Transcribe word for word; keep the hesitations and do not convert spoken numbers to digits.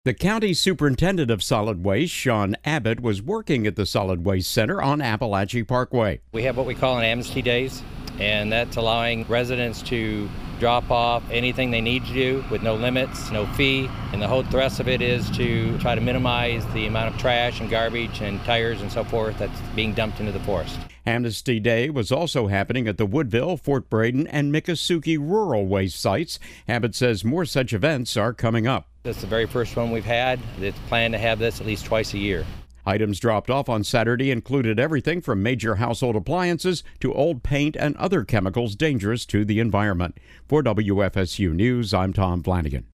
The county superintendent of solid waste, Sean Abbott, was working at the Solid Waste Center on Appalachia Parkway. We have what we call an amnesty days, and that's allowing residents to drop off anything they need to do with no limits, no fee. And the whole thrust of it is to try to minimize the amount of trash and garbage and tires and so forth that's being dumped into the forest. Amnesty Day was also happening at the Woodville, Fort Braden, and Miccosukee rural waste sites. Abbott says more such events are coming up. This is the very first one we've had. It's planned to have this at least twice a year. Items dropped off on Saturday included everything from major household appliances to old paint and other chemicals dangerous to the environment. For W F S U News, I'm Tom Flanagan.